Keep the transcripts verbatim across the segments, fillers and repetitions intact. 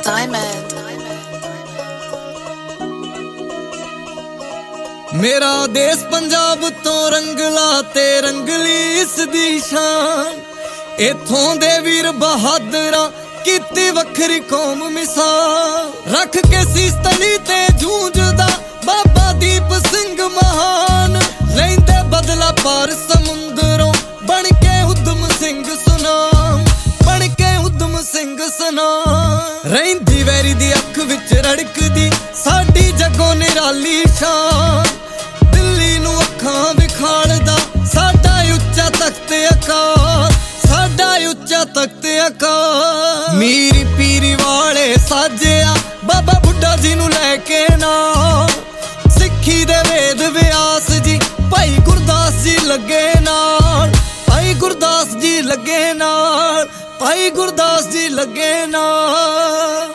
Diamond. मेरा देश पंजाब तो रंगला ते रंगली इस दी शान, इथों दे वीर बहादुरा कीती वखरी कौम मिसाल। रख के सीस तली ते जूझदा बाबा दीप सिंह महान, लैंदे बदला पार समुंदरों बन के उधम सिंह सुनाम, बन के उधम सिंह सुनाम। रहिंदी वैरी दी अख विच रड़कदी साडी जगों निराली शान, दिल्ली नू अखां विखालदा साडा उच्चा तख्त अकाल, साडा उच्चा तख्त अकाल। मीरी पीरी वाले साजिया बाबा बुड्ढा जी नू लैके नाल, सिक्खी दे वेद व्यास जी भाई गुरदास जी लगे नाल, भाई गुरदास जी लगे नाल, भाई गुरदास जी लगे नाल।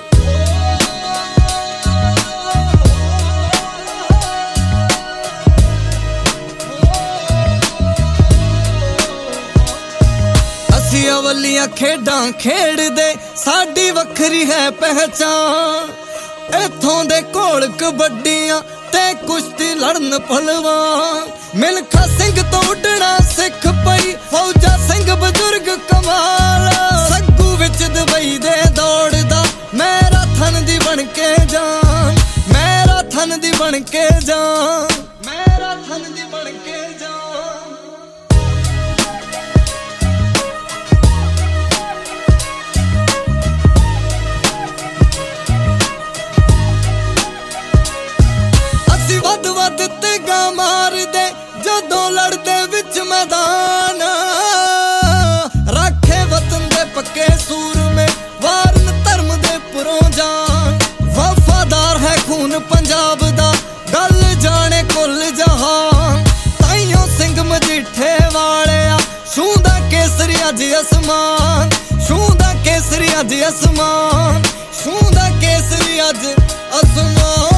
अवलियां खेडां खेड़दे साडी वखरी है पहचान, इथों दे घोल कबड्डियां ते कुश्ती लड़न पहलवान। मिल्खा सिंह तो उडना सिख पई फौजा सिंह बजुर्ग कमाल, सग्गू विच दुबई दे दौड़दा मेरा थन दी बन के जान, मेरा थन दी बन के जान, मेरा थन दी बन के जान। वध वध तेगा मारदे जदों लड़दे विच मैदान, राखे वतन दे पक्के सूर में वारन धर्म दे पुरों जान। वफादार है खून पंजाब दा गल जाने कुल जहान, ताइयों सिंह मजीठे वाले आ छूंदा केसरी अज असमान, छूंदा केसरी अज असमान, छूंदा केसरी अज असमान।